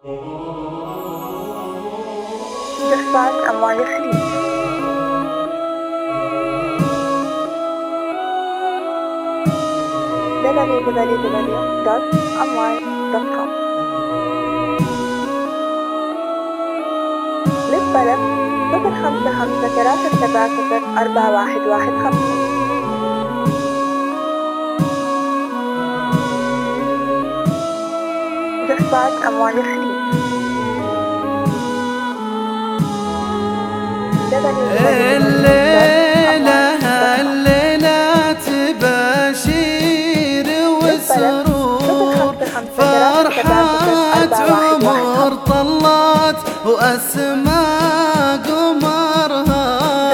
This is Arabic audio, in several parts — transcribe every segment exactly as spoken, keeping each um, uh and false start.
دفعت أموال الخليج. دبليو دبليو دبليو دوت أموال دوت كوم. للطلب صفر خمسة خمسة ثلاثة سبعة صفر أربعة واحد واحد خمسة. دفعت أموال الخليج. الليلة الليلة تبشير وسرور، فرحات عمر طلت وأسماء قمرها،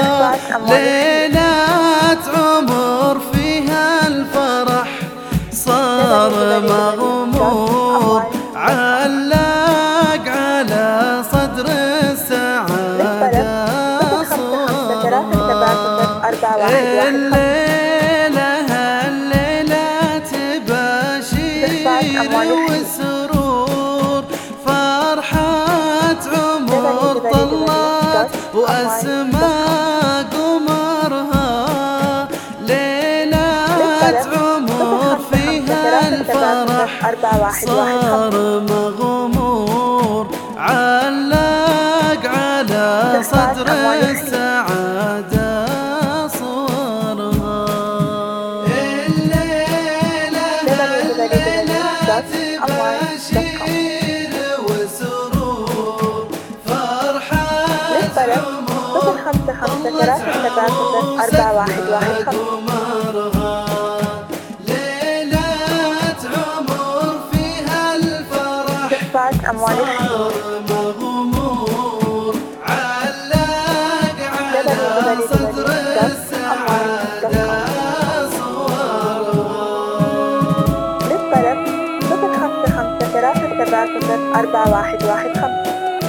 ليلة عمر فيها الفرح صار مغمور، علق على صدر السعادة الليلة الليلة تبشير وسرور، فرحات عمر طلت وأسماء قمرها، ليلة عمر فيها الفرح صار مغمور، علق على صدر السعادة صورها. الليلة الليلة تبشير وسرور، فرحات عمر طلت عروسة قمرها، ليلة عمر فيها الفرح صار مغمور، علق على صدر السعادة صورها. للطلب صفر خمسة خمسة ثلاثة سبعة صفر أربعة واحد واحد خمسة.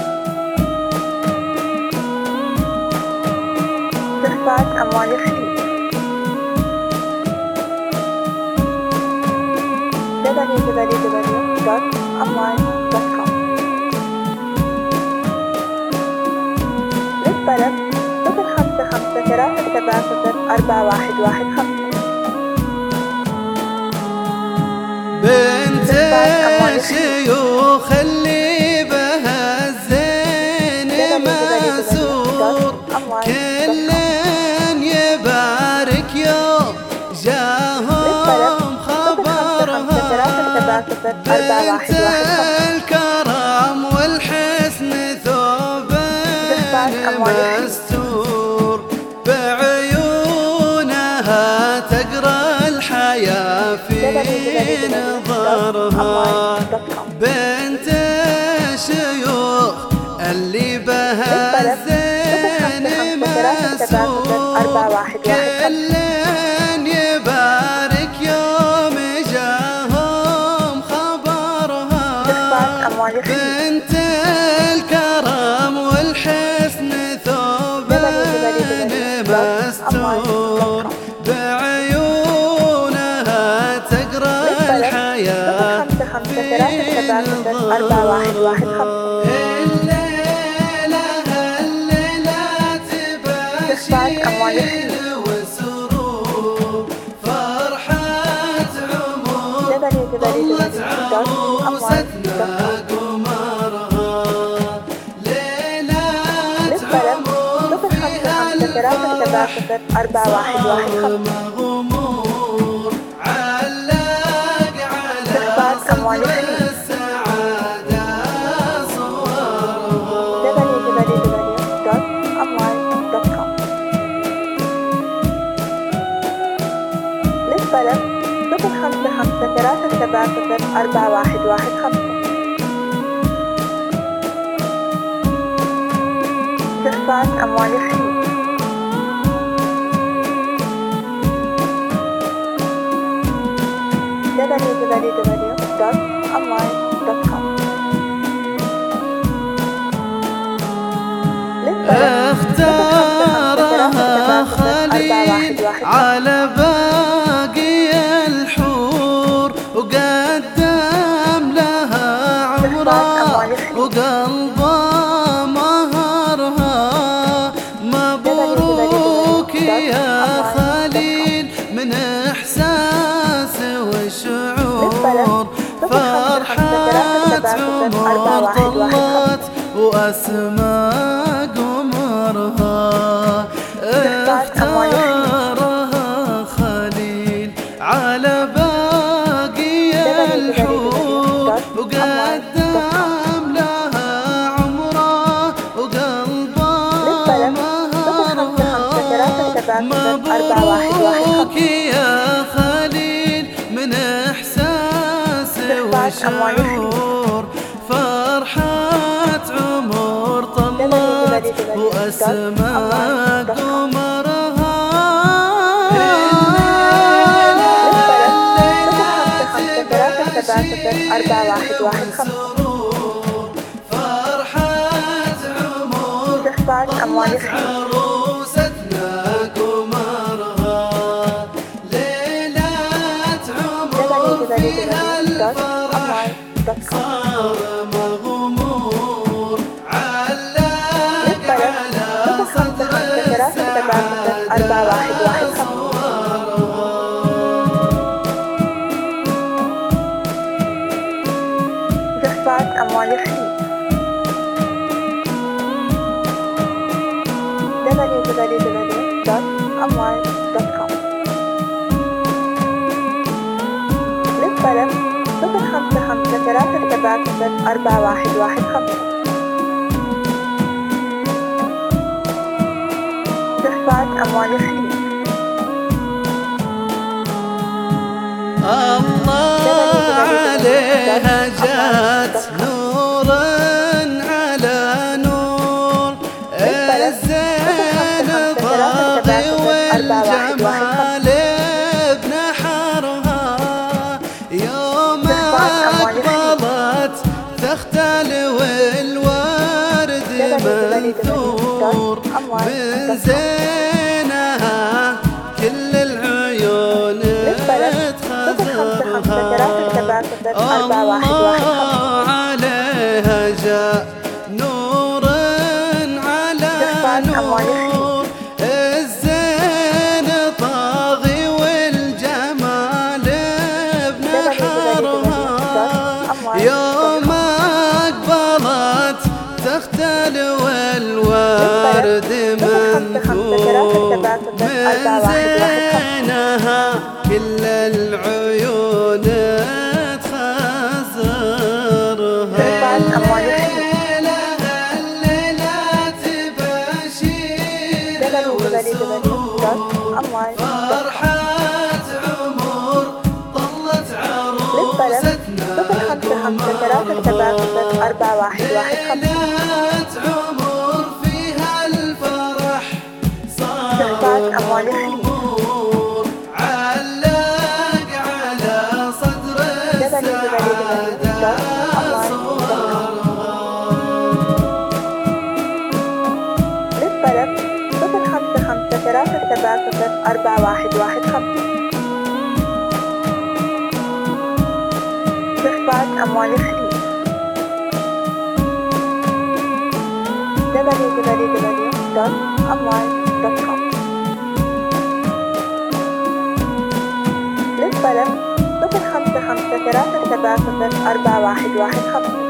دفعت أموال الخليج. دبليو دبليو دبليو دوت أموال دوت كوم. للطلب صفر خمسة خمسة ثلاثة سبعة صفر أربعة واحد واحد خمسة. بنت الشيوخ اللي بها الزين مسور، كلن يبارك يوم جاهم خبرها، بنت الكرم والحسن ثوبين مستور، بعيونها تقرأ الحياة في نظرها، بنت الشيوخ اللي بها الزين مسور، كلن يبارك يوم جاهم خبرها، بنت الكرم والحسن ثوبين مستور، بعيونها تقرأ الحياة في نظرها. الليلة الليلة تبشير وسرور، فرحات عمر طلت عروستنا قمرها، ليلة عمر فيها الفرح صار مغمور، علق على صدر السعادة صورها. دبليو دبليو دبليو دوت أموال دوت كوم. للطلب صفر خمسة خمسة ثلاثة سبعة صفر أربعة واحد واحد خمسة. دفعت أموال الخليج. وقلبه مهرها. مبروك يا خليل من إحساس وشعور، فرحة عمر طلت وأسمى قمرها. اختارها خليل على باقي الحور، وقدم لها عمره وقلبه مهرها. مبروك يا خليل من إحساس وشعور، فرحة عمر طلت وأسمى قمرها. فرحة عمر عروستنا قمرها. ليلة عمر فيها الفرح صار مغمور، علق على صدر السعادة صورها. جفات أموال خليل دبليو دبليو دبليو دوت أموال دوت كوم. للطلب صفر خمسة خمسة ثلاثة سبعة صفر أربعة واحد واحد خمسة. جفات أموال خليل. الله عليها جات نور على نور، الزين طاغي والجمال بنحرها. يوم أقبلت تختلو الورد منثور، من زينها كل العيون الله عليها جاء نور على نور، الزين طاغي والجمال بنحرها. يوم أقبلت تختلو الورد منثور، من زينها كل العيون تخزرها. الليلة تبشير وسرور، فرحة عمر طلت عروستنا قمرها. ليلة عمر فيها الفرح صار مغمور، علق على صدر السعادة صورها. للطلب صفر خمسة خمسة ثلاثة سبعة صفر أربعة واحد واحد خمسة. جفات أموال خليل دبليو دبليو دبليو دوت أموال دوت كوم. للطلب صفر خمسة خمسة ثلاثة سبعة صفر أربعة واحد واحد خمسة.